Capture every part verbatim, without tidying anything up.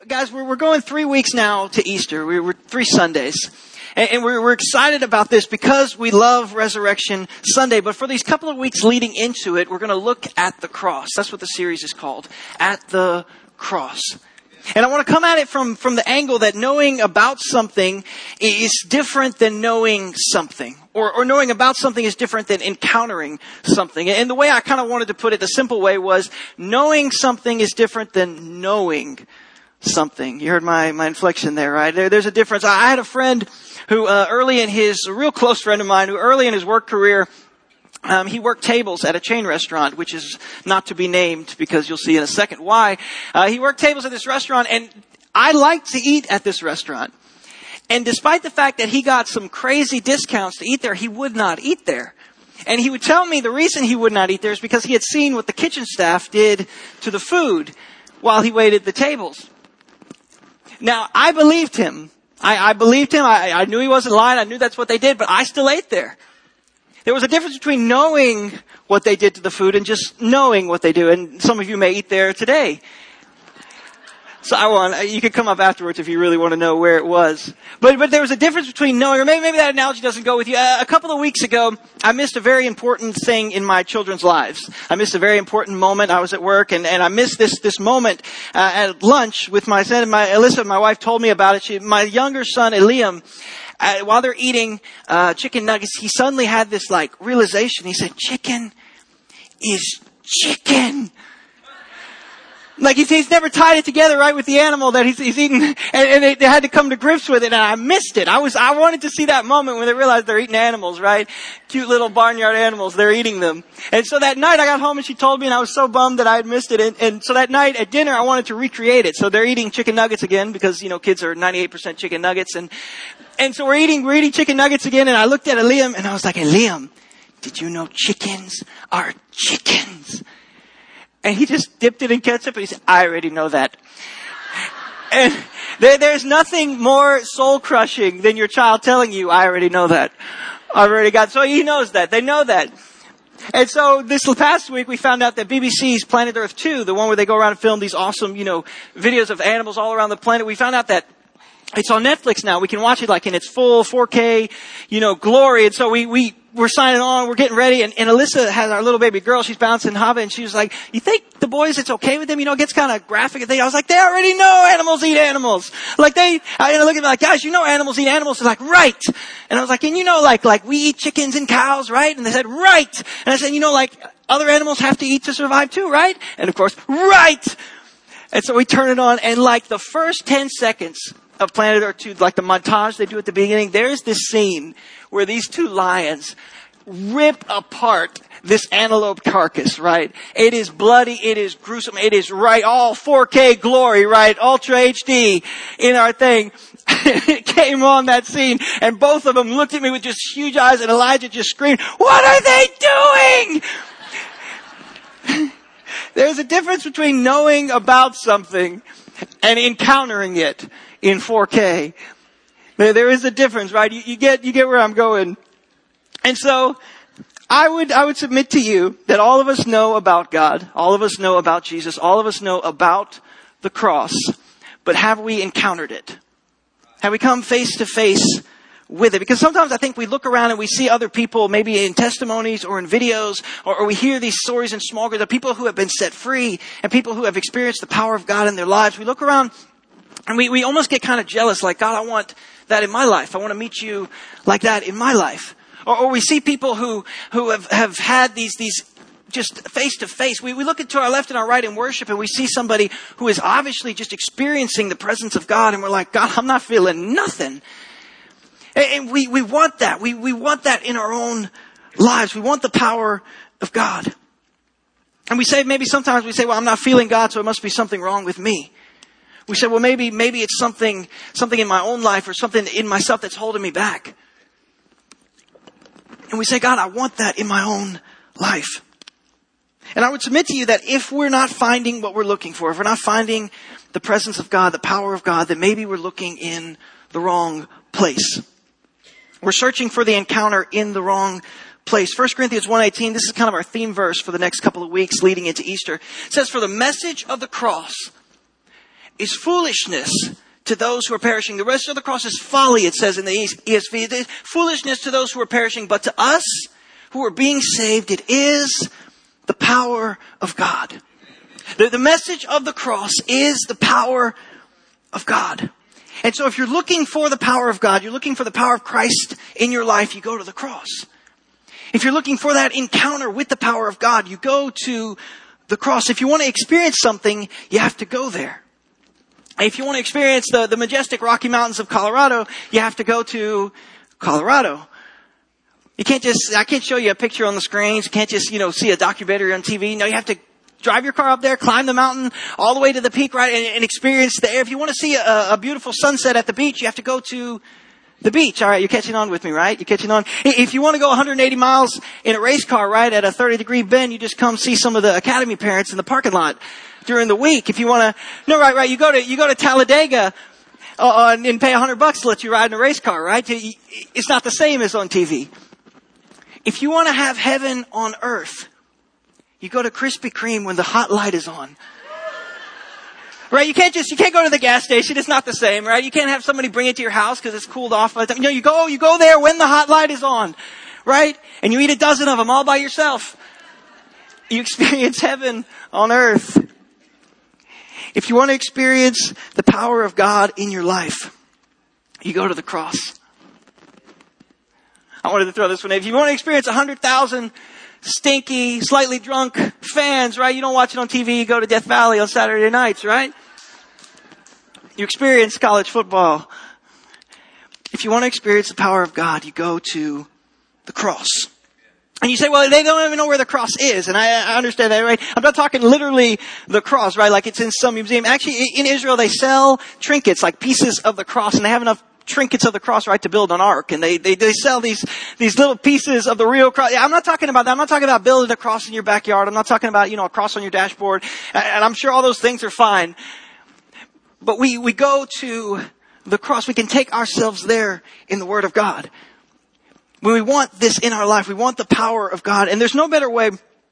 guys, we're, we're going three weeks now to Easter. We, we're three Sundays. And, and we're, we're excited about this because we love Resurrection Sunday. But for these couple of weeks leading into it, we're going to look at the cross. That's what the series is called. At the cross. And I want to come at it from, from the angle that knowing about something is different than knowing something. Or, or knowing about something is different than encountering something. And the way I kind of wanted to put it, the simple way was, knowing something is different than knowing something. You heard my, my inflection there, right? There, there's a difference. I had a friend who uh, early in his, a real close friend of mine, who early in his work career, Um, he worked tables at a chain restaurant, which is not to be named because you'll see in a second why. Uh, he worked tables at this restaurant, and I liked to eat at this restaurant. And despite the fact that he got some crazy discounts to eat there, he would not eat there. And he would tell me the reason he would not eat there is because he had seen what the kitchen staff did to the food while he waited the tables. Now, I believed him. I, I believed him. I, I knew he wasn't lying. I knew that's what they did, but I still ate there. There was a difference between knowing what they did to the food and just knowing what they do. And some of you may eat there today. So I want, you can come up afterwards if you really want to know where it was. But, but there was a difference between knowing, or maybe, maybe that analogy doesn't go with you. A, a couple of weeks ago, I missed a very important thing in my children's lives. I missed a very important moment. I was at work and, and I missed this, this moment, uh, at lunch with my son. My, Alyssa, my wife, told me about it. She, my younger son, Eliam, uh, while they're eating, uh, chicken nuggets, he suddenly had this like realization. He said, chicken is chicken. Like he's, he's never tied it together right with the animal that he's, he's eating, and, and they, they had to come to grips with it, and I missed it. I was, I wanted to see that moment when they realized they're eating animals, right? Cute little barnyard animals, they're eating them. And so that night I got home and she told me, and I was so bummed that I had missed it. And, and so that night at dinner I wanted to recreate it. So they're eating chicken nuggets again because, you know, kids are ninety-eight percent chicken nuggets. And, and so we're eating, we're eating chicken nuggets again, and I looked at Liam and I was like, hey, Liam, did you know chickens are chickens? And he just dipped it in ketchup and he said, I already know that. And there, there's nothing more soul crushing than your child telling you, I already know that. I've already got, so he knows that. They know that. And so this past week we found out that B B C's Planet Earth two, the one where they go around and film these awesome, you know, videos of animals all around the planet, we found out that it's on Netflix now. We can watch it like in its full four K, you know, glory. And so we, we, we're signing on, we're getting ready. And, and Alyssa has our little baby girl. She's bouncing Hava, and she was like, you think the boys, it's okay with them? You know, it gets kind of graphic. And they, I was like, they already know animals eat animals. Like they, I look at me like, guys, you know animals eat animals. They're like, right. And I was like, and you know, like, like we eat chickens and cows, right? And they said, right. And I said, you know, like other animals have to eat to survive too, right? And of course, right. And so we turn it on, and like the first ten seconds of Planet Earth two, like the montage they do at the beginning, there's this scene where these two lions rip apart this antelope carcass, right? It is bloody, it is gruesome, it is right, all four K glory, right? Ultra H D in our thing. It came on that scene, and both of them looked at me with just huge eyes, and Elijah just screamed, what are they doing? There's a difference between knowing about something and encountering it in four K. There is a difference, right? You, you get, you get where I'm going. And so, I would, I would submit to you that all of us know about God. All of us know about Jesus. All of us know about the cross. But have we encountered it? Have we come face to face with it? Because sometimes I think we look around and we see other people, maybe in testimonies or in videos, or, or we hear these stories in small groups of people who have been set free and people who have experienced the power of God in their lives. We look around and we, we almost get kind of jealous, like, God, I want that in my life. I want to meet you like that in my life. Or, or we see people who, who have, have had these, these just face to face. We, we look to our left and our right in worship, and we see somebody who is obviously just experiencing the presence of God, and we're like, God, I'm not feeling nothing. And, and we, we want that. We, we want that in our own lives. We want the power of God. And we say, maybe sometimes we say, well, I'm not feeling God, so it must be something wrong with me. We say, well, maybe, maybe it's something, something in my own life or something in myself that's holding me back. And we say, God, I want that in my own life. And I would submit to you that if we're not finding what we're looking for, if we're not finding the presence of God, the power of God, then maybe we're looking in the wrong place. We're searching for the encounter in the wrong place. First Corinthians one eighteen, this is kind of our theme verse for the next couple of weeks leading into Easter. It says, for the message of the cross is foolishness to those who are perishing. The rest of the cross is folly, it says in the E S V. It is foolishness to those who are perishing, but to us who are being saved, it is the power of God. The, the message of the cross is the power of God. And so if you're looking for the power of God, you're looking for the power of Christ in your life, you go to the cross. If you're looking for that encounter with the power of God, you go to the cross. If you want to experience something, you have to go there. If you want to experience the, the majestic Rocky Mountains of Colorado, you have to go to Colorado. You can't just, I can't show you a picture on the screens. You can't just, you know, see a documentary on T V. No, you have to drive your car up there, climb the mountain all the way to the peak, right, and, and experience the air. If you want to see a, a beautiful sunset at the beach, you have to go to the beach. All right, you're catching on with me, right? You're catching on. If you want to go one hundred eighty miles in a race car, right, at a thirty degree bend, you just come see some of the academy parents in the parking lot during the week. If you want to, no, right, right, you go to, you go to Talladega, uh, and pay a hundred bucks to let you ride in a race car, right? It's not the same as on T V. If you want to have heaven on earth, you go to Krispy Kreme when the hot light is on. Right? You can't just, you can't go to the gas station. It's not the same, right? You can't have somebody bring it to your house because it's cooled off. You know, you go, you go there when the hot light is on, right? And you eat a dozen of them all by yourself. You experience heaven on earth. If you want to experience the power of God in your life, you go to the cross. I wanted to throw this one in. If you want to experience one hundred thousand stinky, slightly drunk fans, right? You don't watch it on T V. You go to Death Valley on Saturday nights, right? You experience college football. If you want to experience the power of God, you go to the cross. And you say, well, they don't even know where the cross is. And I, I understand that, right? I'm not talking literally the cross, right? Like it's in some museum. Actually, in Israel, they sell trinkets, like pieces of the cross, and they have enough trinkets of the cross, right, to build an ark. And they, they, they sell these, these little pieces of the real cross. I'm not talking about that. I'm not talking about building a cross in your backyard. I'm not talking about, you know, a cross on your dashboard. And I'm sure all those things are fine. But we, we go to the cross. We can take ourselves there in the Word of God. When we want this in our life, we want the power of God. And there's no better way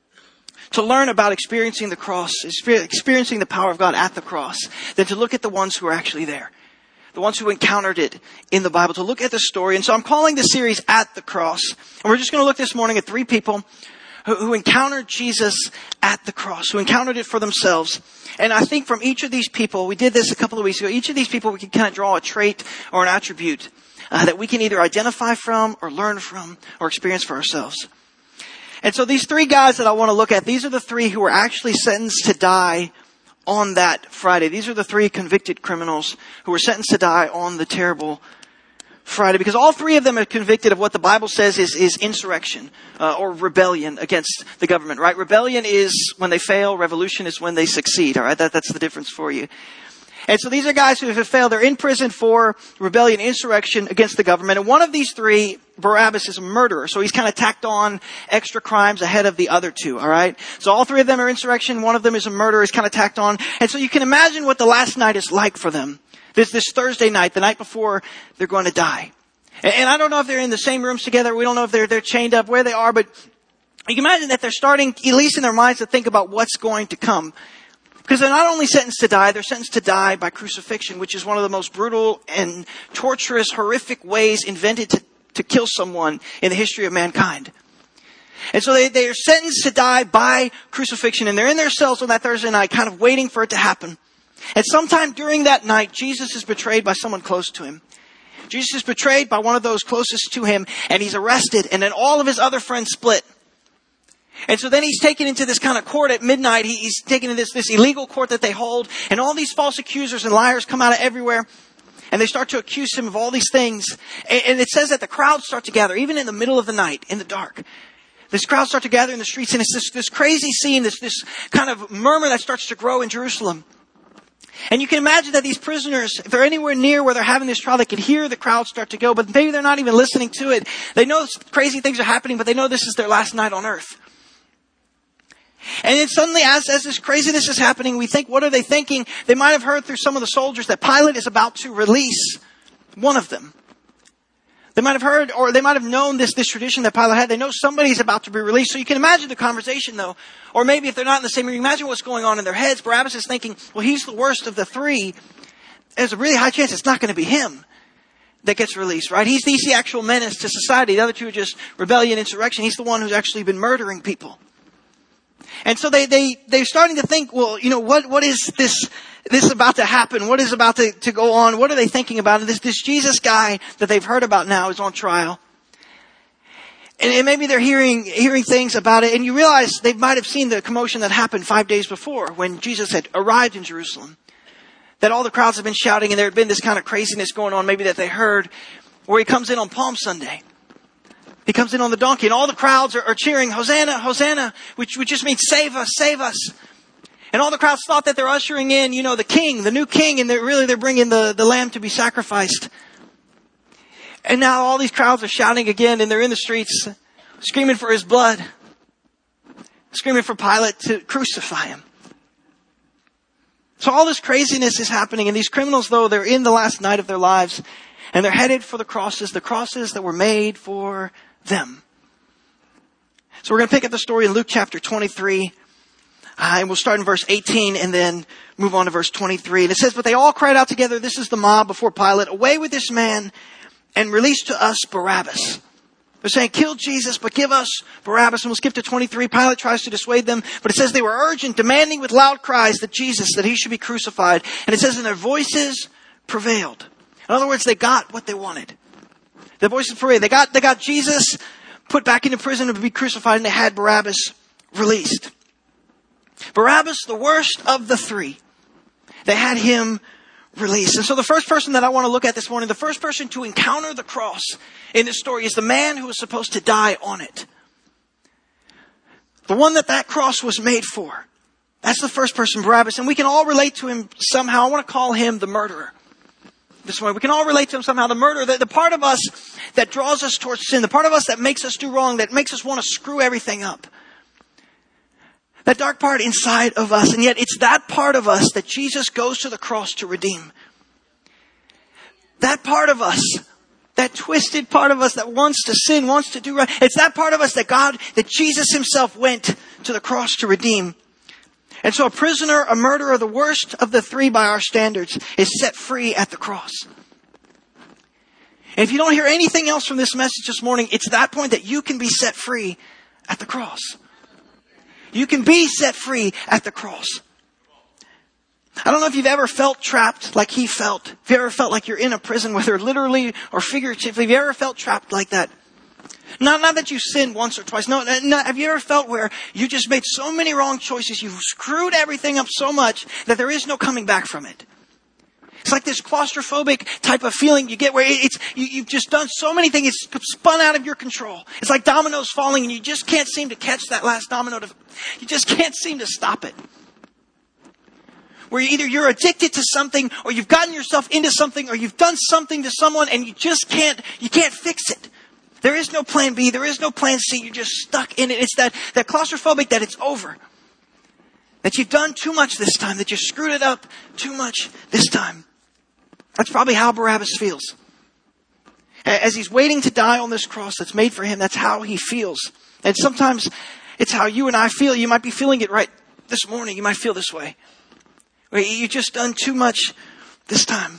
to learn about experiencing the cross, experiencing the power of God at the cross, than to look at the ones who are actually there. The ones who encountered it in the Bible, to look at the story. And so I'm calling this series At the Cross. And we're just going to look this morning at three people who, who encountered Jesus at the cross, who encountered it for themselves. And I think from each of these people, we did this a couple of weeks ago, each of these people we can kind of draw a trait or an attribute uh, that we can either identify from or learn from or experience for ourselves. And so these three guys that I want to look at, these are the three who were actually sentenced to die on that Friday. These are the three convicted criminals who were sentenced to die on the terrible Friday. Because all three of them are convicted of what the Bible says is, is insurrection uh, or rebellion against the government, right? Rebellion is when they fail. Revolution is when they succeed, all right? That, that's the difference for you. And so these are guys who have failed. They're in prison for rebellion, insurrection against the government. And one of these three, Barabbas, is a murderer. So he's kind of tacked on extra crimes ahead of the other two, all right? So all three of them are insurrection. One of them is a murderer. He's kind of tacked on. And so you can imagine what the last night is like for them. This, this Thursday night, the night before they're going to die. And, and I don't know if they're in the same rooms together. We don't know if they're, they're chained up, where they are. But you can imagine that they're starting, at least in their minds, to think about what's going to come. Because they're not only sentenced to die, they're sentenced to die by crucifixion, which is one of the most brutal and torturous, horrific ways invented to, to kill someone in the history of mankind. And so they, they are sentenced to die by crucifixion, and they're in their cells on that Thursday night, kind of waiting for it to happen. And sometime during that night, Jesus is betrayed by someone close to him. Jesus is betrayed by one of those closest to him, and he's arrested, and then all of his other friends split. And so then he's taken into this kind of court at midnight. He, he's taken into this, this illegal court that they hold. And all these false accusers and liars come out of everywhere. And they start to accuse him of all these things. And, and it says that the crowds start to gather, even in the middle of the night, in the dark. This crowd start to gather in the streets. And it's this, this crazy scene, this, this kind of murmur that starts to grow in Jerusalem. And you can imagine that these prisoners, if they're anywhere near where they're having this trial, they can hear the crowd start to go. But maybe they're not even listening to it. They know crazy things are happening, but they know this is their last night on earth. And then suddenly, as, as this craziness is happening, we think, what are they thinking? They might have heard through some of the soldiers that Pilate is about to release one of them. They might have heard, or they might have known this, this tradition that Pilate had. They know somebody's about to be released. So you can imagine the conversation, though. Or maybe if they're not in the same room, imagine what's going on in their heads. Barabbas is thinking, well, he's the worst of the three. There's a really high chance it's not going to be him that gets released, right? He's, he's the actual menace to society. The other two are just rebellion, insurrection. He's the one who's actually been murdering people. And so they, they, they're starting to think, well, you know, what, what is this, this about to happen? What is about to, to go on? What are they thinking about? This, this Jesus guy that they've heard about now is on trial. And, and maybe they're hearing, hearing things about it. And you realize they might have seen the commotion that happened five days before when Jesus had arrived in Jerusalem. That all the crowds have been shouting and there had been this kind of craziness going on, maybe that they heard, where he comes in on Palm Sunday. He comes in on the donkey and all the crowds are, are cheering, Hosanna, Hosanna, which, which just means save us, save us. And all the crowds thought that they're ushering in, you know, the king, the new king, and they're really, they're bringing the, the lamb to be sacrificed. And now all these crowds are shouting again and they're in the streets, screaming for his blood, screaming for Pilate to crucify him. So all this craziness is happening, and these criminals, though, they're in the last night of their lives, and they're headed for the crosses, the crosses that were made for them. So we're going to pick up the story in Luke chapter twenty-three, uh, and we'll start in verse eighteen and then move on to verse twenty-three. And it says, but they all cried out together, this is the mob before Pilate, away with this man, and release to us Barabbas. They're saying, kill Jesus, but give us Barabbas. And we'll skip to twenty-three. Pilate tries to dissuade them, but it says they were urgent, demanding with loud cries that Jesus, that he should be crucified. And it says, and their voices prevailed. In other words, they got what they wanted. Their voices prevailed. They got, they got Jesus put back into prison to be crucified, and they had Barabbas released. Barabbas, the worst of the three. They had him released. And so the first person that I want to look at this morning, the first person to encounter the cross in this story is the man who was supposed to die on it. The one that that cross was made for. That's the first person, Barabbas. And we can all relate to him somehow. I want to call him the murderer. This morning, we can all relate to him somehow. The murderer, the, the part of us that draws us towards sin, the part of us that makes us do wrong, that makes us want to screw everything up. That dark part inside of us. And yet it's that part of us that Jesus goes to the cross to redeem. That part of us, that twisted part of us that wants to sin, wants to do right. It's that part of us that God, that Jesus himself went to the cross to redeem. And so a prisoner, a murderer, the worst of the three by our standards, is set free at the cross. And if you don't hear anything else from this message this morning, it's that point that you can be set free at the cross. You can be set free at the cross. I don't know if you've ever felt trapped like he felt. If you ever felt like you're in a prison, whether literally or figuratively, have you ever felt trapped like that? Not, not that you sinned once or twice. No, no, have you ever felt where you just made so many wrong choices, you've screwed everything up so much that there is no coming back from it? It's like this claustrophobic type of feeling you get where it's, you, you've just done so many things, it's spun out of your control. It's like dominoes falling and you just can't seem to catch that last domino. To, you just can't seem to stop it. Where either you're addicted to something, or you've gotten yourself into something, or you've done something to someone and you just can't, you can't fix it. There is no plan B, there is no plan C, you're just stuck in it. It's that, that claustrophobic that it's over. That you've done too much this time, that you screwed it up too much this time. That's probably how Barabbas feels. As he's waiting to die on this cross that's made for him, that's how he feels. And sometimes it's how you and I feel. You might be feeling it right this morning. You might feel this way. Where you've just done too much this time.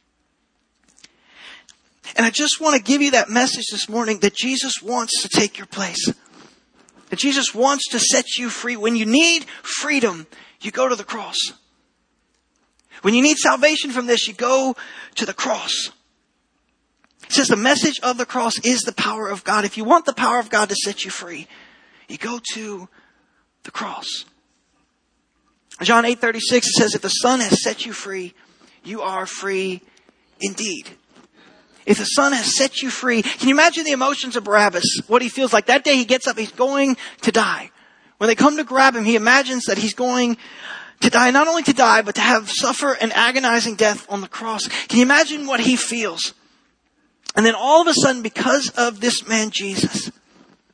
And I just want to give you that message this morning that Jesus wants to take your place. That Jesus wants to set you free. When you need freedom, you go to the cross. When you need salvation from this, you go to the cross. It says the message of the cross is the power of God. If you want the power of God to set you free, you go to the cross. John eight thirty-six, it says, if the Son has set you free, you are free indeed. If the Son has set you free, can you imagine the emotions of Barabbas? What he feels like. That day he gets up, he's going to die. When they come to grab him, he imagines that he's going to die, not only to die, but to have suffer an agonizing death on the cross. Can you imagine what he feels? And then all of a sudden, because of this man Jesus,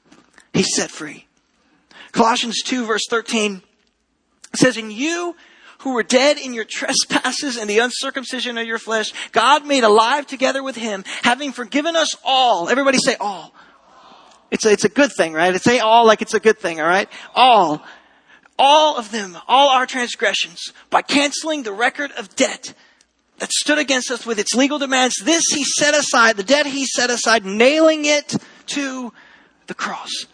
he's set free. Colossians two verse thirteen says, and you who were dead in your trespasses and the uncircumcision of your flesh, God made alive together with him, having forgiven us all. Everybody say all. It's a, it's a good thing, right? It's say all like it's a good thing, all right? All. All of them, all our transgressions, by canceling the record of debt that stood against us with its legal demands. This he set aside, the debt he set aside, nailing it to the cross.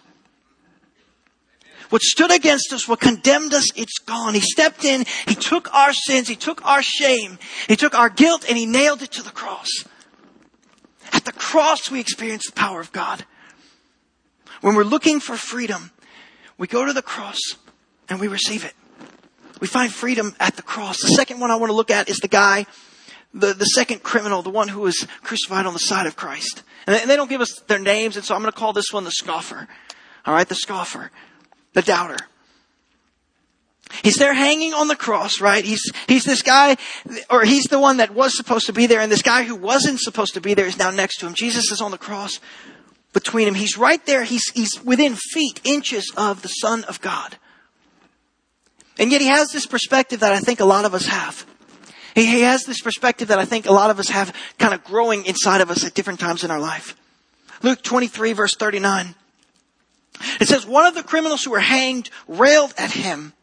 What stood against us, what condemned us, it's gone. He stepped in, he took our sins, he took our shame, he took our guilt, and he nailed it to the cross. At the cross, we experience the power of God. When we're looking for freedom, we go to the cross and we receive it. We find freedom at the cross. The second one I want to look at is the guy, the, the second criminal, the one who was crucified on the side of Christ. And they, and they don't give us their names, and so I'm going to call this one the scoffer. All right, the scoffer, the doubter. He's there hanging on the cross, right? He's he's this guy, or he's the one that was supposed to be there, and this guy who wasn't supposed to be there is now next to him. Jesus is on the cross between him. He's right there. He's he's within feet, inches of the Son of God. And yet he has this perspective that I think a lot of us have. He, he has this perspective that I think a lot of us have kind of growing inside of us at different times in our life. Luke twenty-three, verse thirty-nine. It says, one of the criminals who were hanged railed at him,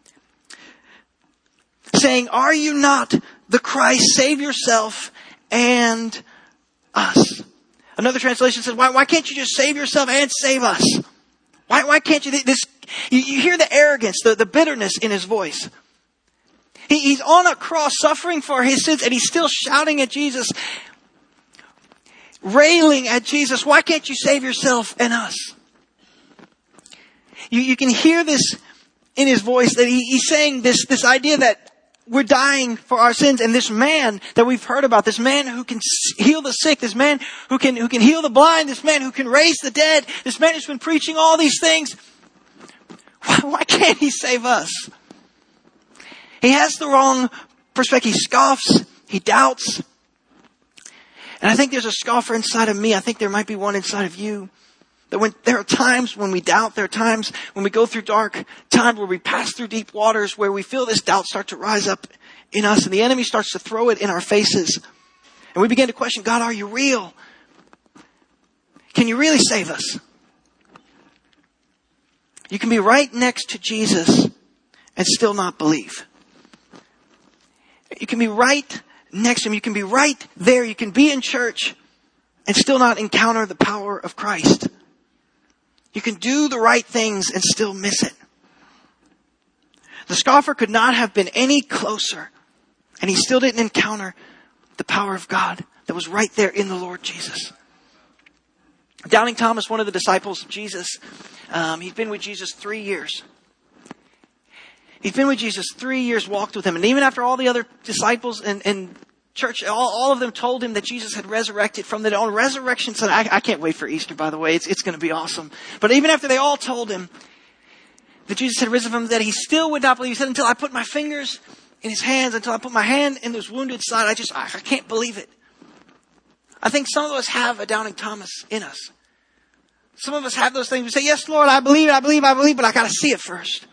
saying, "Are you not the Christ? Save yourself and us." Another translation says, why, why can't you just save yourself and save us? Why, why can't you? This, you, you hear the arrogance, the, the bitterness in his voice. He, he's on a cross suffering for his sins, and he's still shouting at Jesus, railing at Jesus. Why can't you save yourself and us? You, you can hear this in his voice, that he, he's saying this, this idea that we're dying for our sins. And this man that we've heard about, this man who can heal the sick, this man who can, who can heal the blind, this man who can raise the dead, this man who's been preaching all these things. Why, why can't he save us? He has the wrong perspective. He scoffs. He doubts. And I think there's a scoffer inside of me. I think there might be one inside of you. That when there are times when we doubt, there are times when we go through dark times, where we pass through deep waters, where we feel this doubt start to rise up in us, and the enemy starts to throw it in our faces. And we begin to question, God, are you real? Can you really save us? You can be right next to Jesus and still not believe. You can be right next to him. You can be right there. You can be in church and still not encounter the power of Christ. You can do the right things and still miss it. The scoffer could not have been any closer, and he still didn't encounter the power of God that was right there in the Lord Jesus. Doubting Thomas, one of the disciples of Jesus, um, he'd been with Jesus three years. He'd been with Jesus three years, walked with him. And even after all the other disciples and, and church, all, all of them told him that Jesus had resurrected from the dead. On Resurrection Sunday, I, I can't wait for Easter, by the way. It's, it's going to be awesome. But even after they all told him that Jesus had risen from the dead, he still would not believe. He said, until I put my fingers in his hands, until I put my hand in his wounded side, I just, I, I can't believe it. I think some of us have a doubting Thomas in us. Some of us have those things. We say, yes, Lord, I believe, I believe, I believe, but I got to see it first.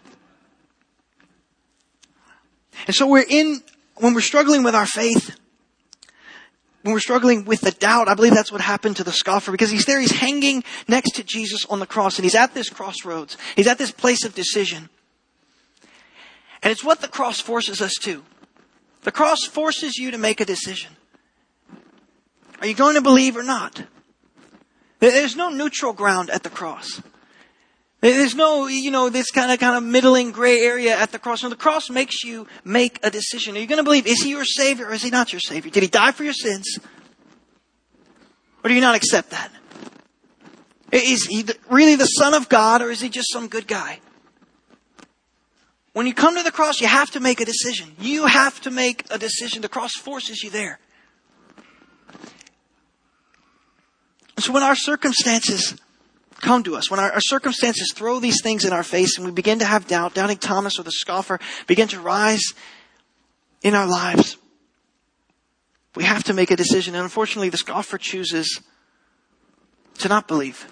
And so we're in, when we're struggling with our faith, when we're struggling with the doubt, I believe that's what happened to the scoffer, because he's there, he's hanging next to Jesus on the cross, and he's at this crossroads. He's at this place of decision. And it's what the cross forces us to. The cross forces you to make a decision. Are you going to believe or not? There's no neutral ground at the cross. There's no, you know, this kind of kind of middling gray area at the cross. No, the cross makes you make a decision. Are you going to believe, is he your Savior or is he not your Savior? Did he die for your sins? Or do you not accept that? Is he really the Son of God, or is he just some good guy? When you come to the cross, you have to make a decision. You have to make a decision. The cross forces you there. So when our circumstances come to us, when our, our circumstances throw these things in our face and we begin to have doubt, doubting Thomas or the scoffer begin to rise in our lives, we have to make a decision. And unfortunately, the scoffer chooses to not believe.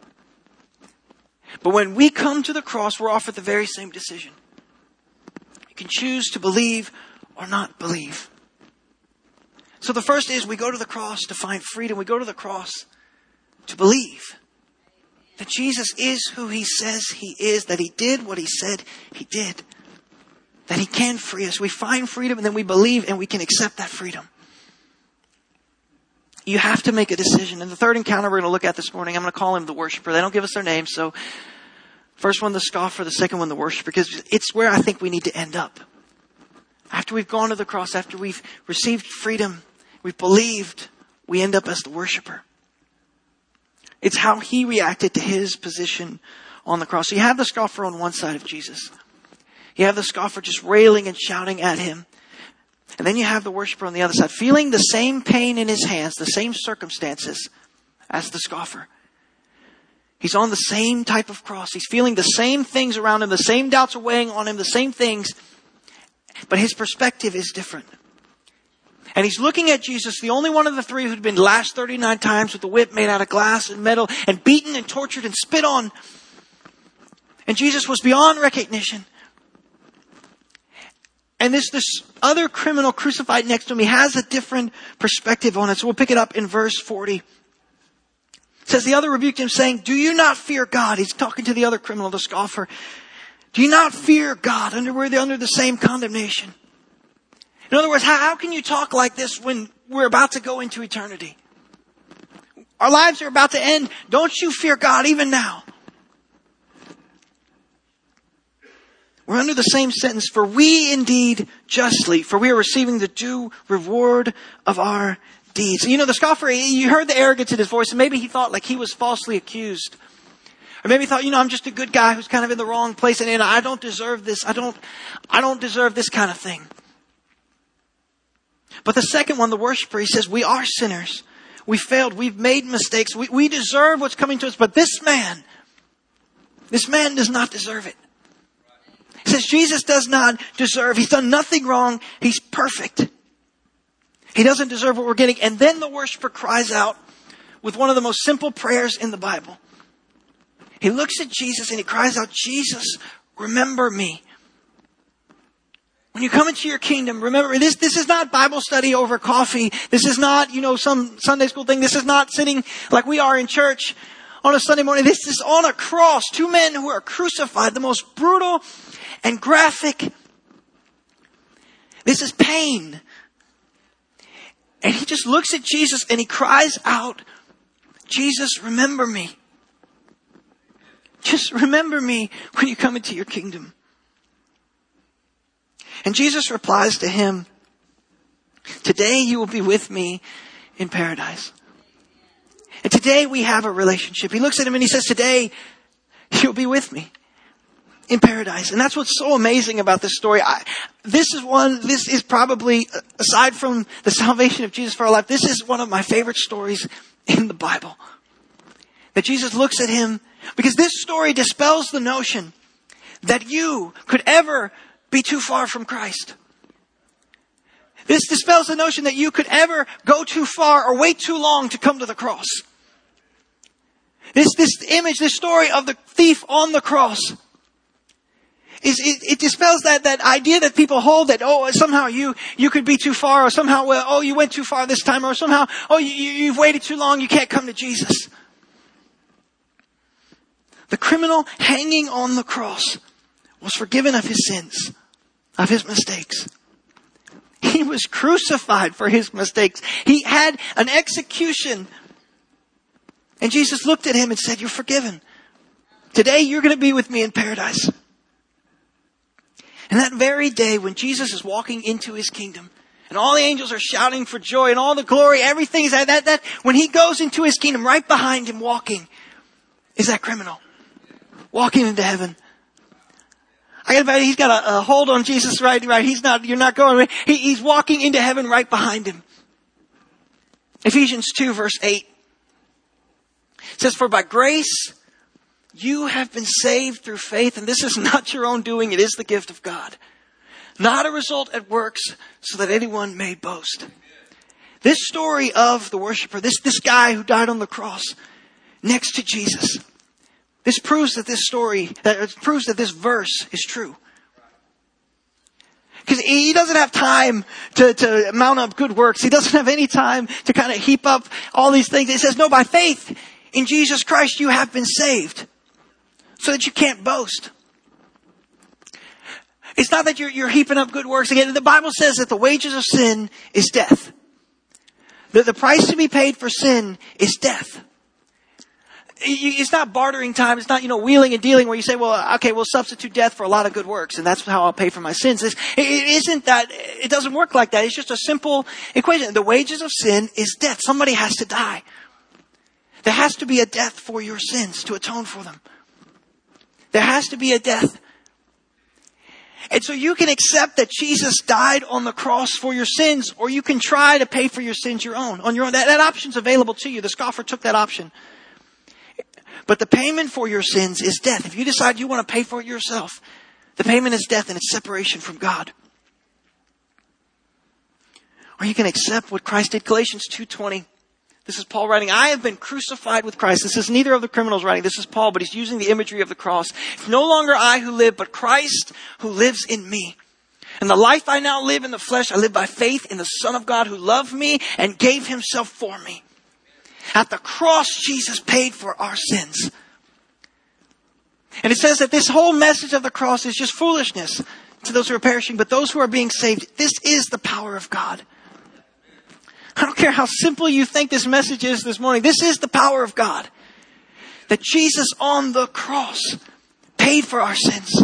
But when we come to the cross, we're offered the very same decision. You can choose to believe or not believe. So the first is we go to the cross to find freedom. We go to the cross to believe that Jesus is who he says he is, that he did what he said he did, that he can free us. We find freedom and then we believe and we can accept that freedom. You have to make a decision. And the third encounter we're going to look at this morning, I'm going to call him the worshiper. They don't give us their names, so first one the scoffer, the second one the worshiper, because it's where I think we need to end up. After we've gone to the cross, after we've received freedom, we've believed, we end up as the worshiper. It's how he reacted to his position on the cross. So you have the scoffer on one side of Jesus. You have the scoffer just railing and shouting at him. And then you have the worshiper on the other side, feeling the same pain in his hands, the same circumstances as the scoffer. He's on the same type of cross. He's feeling the same things around him. The same doubts are weighing on him, the same things. But his perspective is different. And he's looking at Jesus, the only one of the three who'd been lashed thirty-nine times with a whip made out of glass and metal and beaten and tortured and spit on. And Jesus was beyond recognition. And this, this other criminal crucified next to him, he has a different perspective on it. So we'll pick it up in verse forty. It says, the other rebuked him saying, do you not fear God? He's talking to the other criminal, the scoffer. Do you not fear God? Under, we're under the same condemnation. In other words, how, how can you talk like this when we're about to go into eternity? Our lives are about to end. Don't you fear God even now? We're under the same sentence. For we indeed justly, for we are receiving the due reward of our deeds. You know, the scoffer, you heard the arrogance in his voice, and maybe he thought like he was falsely accused. Or maybe he thought, you know, I'm just a good guy who's kind of in the wrong place, and, and I don't deserve this. I don't, I don't deserve this kind of thing. But the second one, the worshiper, he says, we are sinners. We failed. We've made mistakes. We, we deserve what's coming to us. But this man, this man does not deserve it. He says Jesus does not deserve. He's done nothing wrong. He's perfect. He doesn't deserve what we're getting. And then the worshiper cries out with one of the most simple prayers in the Bible. He looks at Jesus and he cries out, Jesus, remember me. When you come into your kingdom, remember, this, this is not Bible study over coffee. This is not, you know, some Sunday school thing. This is not sitting like we are in church on a Sunday morning. This is on a cross. Two men who are crucified, the most brutal and graphic. This is pain. And he just looks at Jesus and he cries out, Jesus, remember me. Just remember me when you come into your kingdom. And Jesus replies to him, today you will be with me in paradise. And today we have a relationship. He looks at him and he says, today you'll be with me in paradise. And that's what's so amazing about this story. I, this is one, this is probably, aside from the salvation of Jesus for our life, this is one of my favorite stories in the Bible. That Jesus looks at him, because this story dispels the notion that you could ever be too far from Christ. This dispels the notion that you could ever go too far or wait too long to come to the cross. This, this image, this story of the thief on the cross, is it, it dispels that, that idea that people hold that, oh, somehow you, you could be too far, or somehow, well, oh, you went too far this time, or somehow, oh, you, you've waited too long, you can't come to Jesus. The criminal hanging on the cross was forgiven of his sins, of his mistakes. He was crucified for his mistakes. He had an execution. And Jesus looked at him and said, you're forgiven. Today you're going to be with me in paradise. And that very day when Jesus is walking into his kingdom and all the angels are shouting for joy and all the glory, everything is that, that, that when he goes into his kingdom, right behind him walking is that criminal walking into heaven. I got to bet he's got a, a hold on Jesus, right? Right. He's not, you're not going, he, he's walking into heaven right behind him. Ephesians two verse eight says, for by grace you have been saved through faith, and this is not your own doing, it is the gift of God. Not a result at works, so that anyone may boast. This story of the worshiper, this, this guy who died on the cross next to Jesus, this proves that this story, that it proves that this verse is true. Because he doesn't have time to, to mount up good works. He doesn't have any time to kind of heap up all these things. It says, no, by faith in Jesus Christ, you have been saved so that you can't boast. It's not that you're, you're heaping up good works. Again, the Bible says that the wages of sin is death. The, the price to be paid for sin is death. It's not bartering time. It's not, you know, wheeling and dealing where you say, well, okay, we'll substitute death for a lot of good works, and that's how I'll pay for my sins. It's, it isn't that, it doesn't work like that. It's just a simple equation. The wages of sin is death. Somebody has to die. There has to be a death for your sins to atone for them. There has to be a death. And so you can accept that Jesus died on the cross for your sins, or you can try to pay for your sins your own, on your own. That, that option's available to you. The scoffer took that option. But the payment for your sins is death. If you decide you want to pay for it yourself, the payment is death and it's separation from God. Or you can accept what Christ did. Galatians two twenty. This is Paul writing, I have been crucified with Christ. This is neither of the criminals writing. This is Paul, but he's using the imagery of the cross. It's no longer I who live, but Christ who lives in me. And the life I now live in the flesh, I live by faith in the Son of God who loved me and gave himself for me. At the cross, Jesus paid for our sins. And it says that this whole message of the cross is just foolishness to those who are perishing, but those who are being saved, this is the power of God. I don't care how simple you think this message is this morning. This is the power of God. That Jesus on the cross paid for our sins.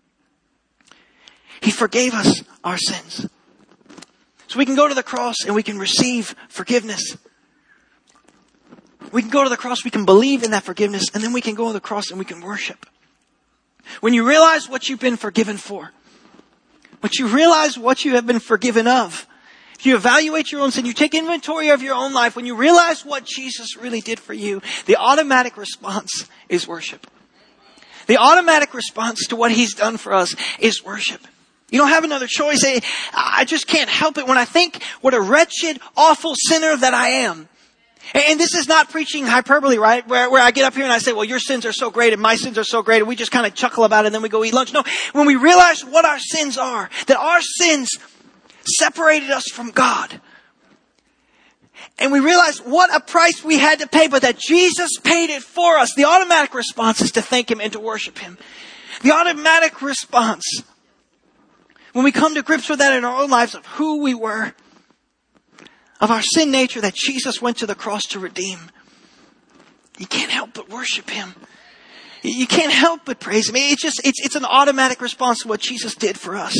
He forgave us our sins. So we can go to the cross and we can receive forgiveness. We can go to the cross, we can believe in that forgiveness, and then we can go to the cross and we can worship. When you realize what you've been forgiven for, when you realize what you have been forgiven of, if you evaluate your own sin, you take inventory of your own life, when you realize what Jesus really did for you, the automatic response is worship. The automatic response to what he's done for us is worship. You don't have another choice. I just can't help it when I think what a wretched, awful sinner that I am. And this is not preaching hyperbole, right? Where, where I get up here and I say, well, your sins are so great and my sins are so great. And we just kind of chuckle about it and then we go eat lunch. No, when we realize what our sins are, that our sins separated us from God. And we realize what a price we had to pay, but that Jesus paid it for us. The automatic response is to thank him and to worship him. The automatic response, when we come to grips with that in our own lives of who we were, of our sin nature that Jesus went to the cross to redeem, you can't help but worship him. You can't help but praise him. It's just, it's, it's an automatic response to what Jesus did for us.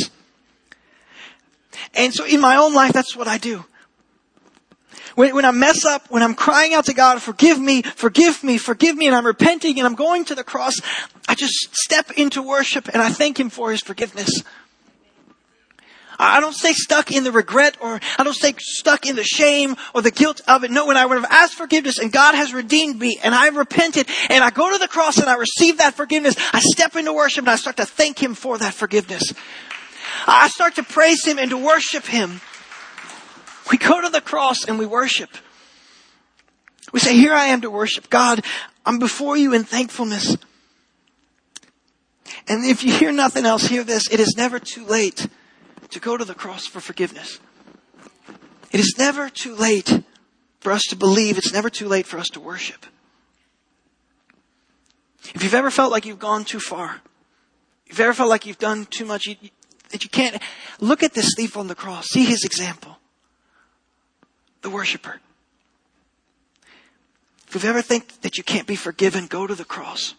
And so in my own life, that's what I do. When, when I mess up, when I'm crying out to God, forgive me, forgive me, forgive me, and I'm repenting and I'm going to the cross, I just step into worship and I thank him for his forgiveness. I don't stay stuck in the regret, or I don't stay stuck in the shame or the guilt of it. No, when I would have asked forgiveness and God has redeemed me and I've repented and I go to the cross and I receive that forgiveness, I step into worship and I start to thank him for that forgiveness. I start to praise him and to worship him. We go to the cross and we worship. We say, here I am to worship. God, I'm before you in thankfulness. And if you hear nothing else, hear this. It is never too late to go to the cross for forgiveness. It is never too late for us to believe. It's never too late for us to worship. If you've ever felt like you've gone too far, if you've ever felt like you've done too much, you, that you can't, look at this thief on the cross. See his example. The worshiper. If you've ever think that you can't be forgiven, go to the cross.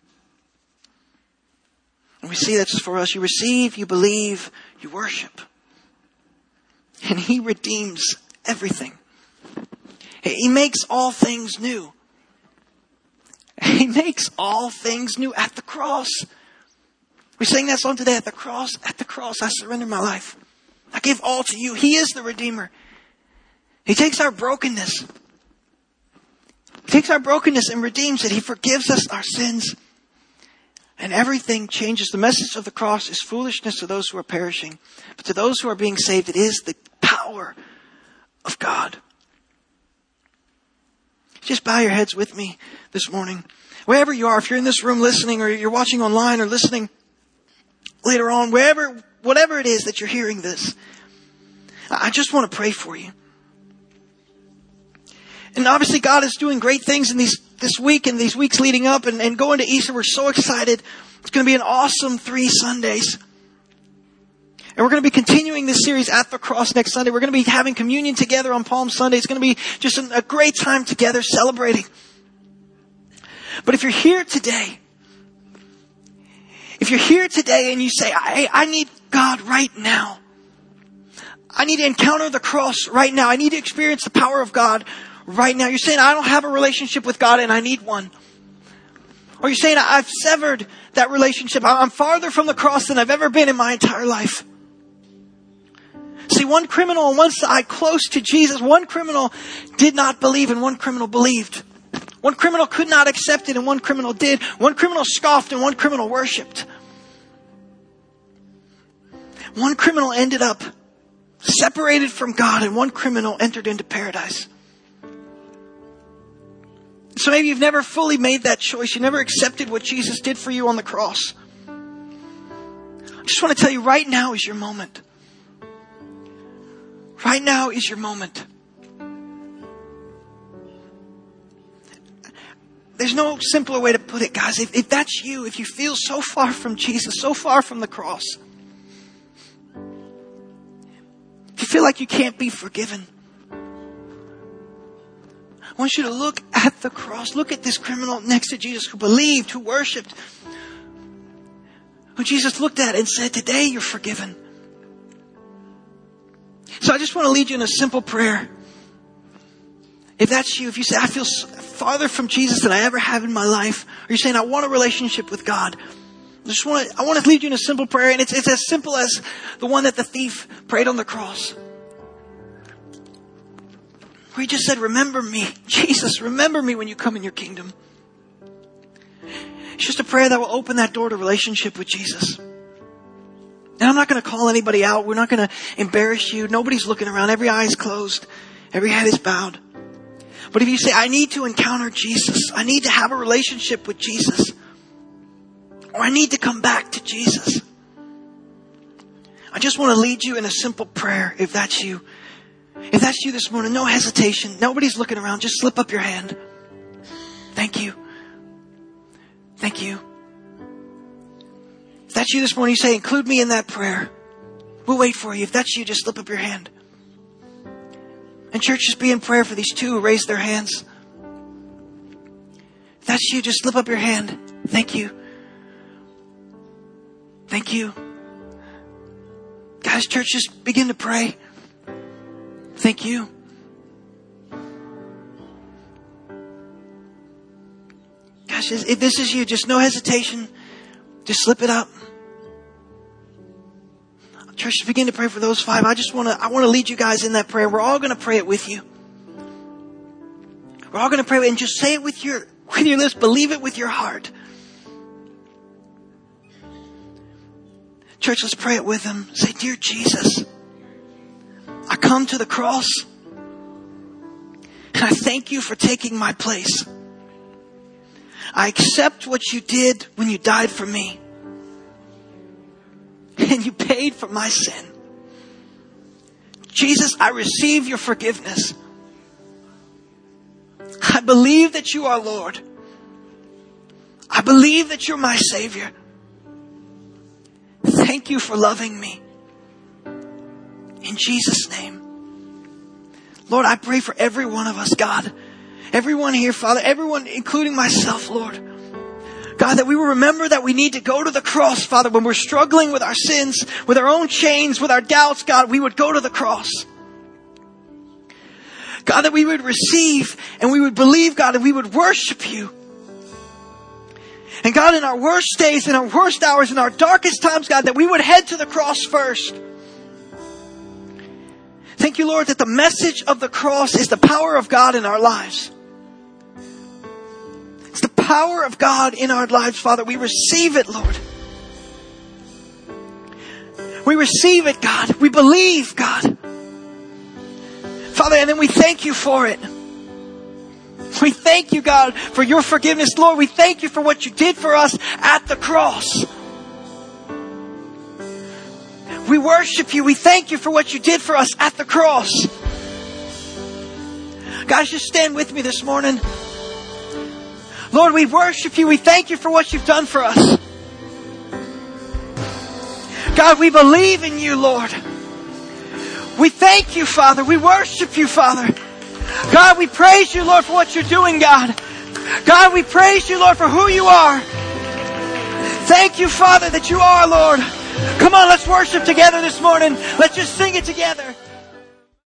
And we see that's for us. You receive, you believe, you worship. And he redeems everything. He makes all things new. He makes all things new at the cross. We sang that song today, at the cross, at the cross, I surrender my life. I give all to you. He is the Redeemer. He takes our brokenness. He takes our brokenness and redeems it. He forgives us our sins. And everything changes. The message of the cross is foolishness to those who are perishing. But to those who are being saved, it is the power of God. Just bow your heads with me this morning. Wherever you are, if you're in this room listening, or you're watching online or listening later on, wherever whatever it is that you're hearing this, I just want to pray for you. And obviously God is doing great things in these this week and these weeks leading up and, and going to Easter. We're so excited. It's going to be an awesome three Sundays. And we're going to be continuing this series at the cross next Sunday. We're going to be having communion together on Palm Sunday. It's going to be just a great time together celebrating. But if you're here today, if you're here today and you say, I, I need God right now. I need to encounter the cross right now. I need to experience the power of God right now. You're saying, I don't have a relationship with God and I need one. Or you're saying, I've severed that relationship. I'm farther from the cross than I've ever been in my entire life. See, one criminal on one side, close to Jesus. One criminal did not believe and one criminal believed. One criminal could not accept it and one criminal did. One criminal scoffed and one criminal worshipped. One criminal ended up separated from God and one criminal entered into paradise. So maybe you've never fully made that choice. You never accepted what Jesus did for you on the cross. I just want to tell you, right now is your moment. Right now is your moment. There's no simpler way to put it, guys. If, if that's you, if you feel so far from Jesus, so far from the cross, if you feel like you can't be forgiven, I want you to look at the cross. Look at this criminal next to Jesus who believed, who worshiped, who Jesus looked at and said, today you're forgiven. So I just want to lead you in a simple prayer. If that's you, if you say, I feel farther from Jesus than I ever have in my life, or you're saying, I want a relationship with God, I just want to, I want to lead you in a simple prayer. And it's, it's as simple as the one that the thief prayed on the cross. Where he just said, remember me. Jesus, remember me when you come in your kingdom. It's just a prayer that will open that door to relationship with Jesus. And I'm not going to call anybody out. We're not going to embarrass you. Nobody's looking around. Every eye is closed. Every head is bowed. But if you say, I need to encounter Jesus. I need to have a relationship with Jesus. Or I need to come back to Jesus. I just want to lead you in a simple prayer if that's you. If that's you this morning, no hesitation. Nobody's looking around. Just slip up your hand. Thank you. Thank you. If that's you this morning, you say, include me in that prayer. We'll wait for you. If that's you, just slip up your hand. And church, just be in prayer for these two who raised their hands. If that's you, just slip up your hand. Thank you. Thank you. Guys, church, just begin to pray. Thank you. Gosh, if this is you, just no hesitation. Just slip it up. Church, just begin to pray for those five. I just want to, I want to lead you guys in that prayer. We're all going to pray it with you. We're all going to pray it and just say it with your, with your lips. Believe it with your heart. Church, let's pray it with them. Say, dear Jesus, I come to the cross and I thank you for taking my place. I accept what you did when you died for me. And you paid for my sin. Jesus, I receive your forgiveness. I believe that you are Lord. I believe that you're my Savior. Thank you for loving me. In Jesus' name. Lord, I pray for every one of us, God. Everyone here, Father. Everyone, including myself, Lord. God, that we will remember that we need to go to the cross, Father, when we're struggling with our sins, with our own chains, with our doubts, God, we would go to the cross. God, that we would receive and we would believe, God, and we would worship you. And God, in our worst days, in our worst hours, in our darkest times, God, that we would head to the cross first. Thank you, Lord, that the message of the cross is the power of God in our lives. It's the power of God in our lives, Father. We receive it, Lord. We receive it, God. We believe, God. Father, and then we thank you for it. We thank you, God, for your forgiveness. Lord, we thank you for what you did for us at the cross. We worship you. We thank you for what you did for us at the cross. Guys, just stand with me this morning. Lord, we worship you. We thank you for what you've done for us. God, we believe in you, Lord. We thank you, Father. We worship you, Father. God, we praise you, Lord, for what you're doing, God. God, we praise you, Lord, for who you are. Thank you, Father, that you are, Lord. Come on, let's worship together this morning. Let's just sing it together.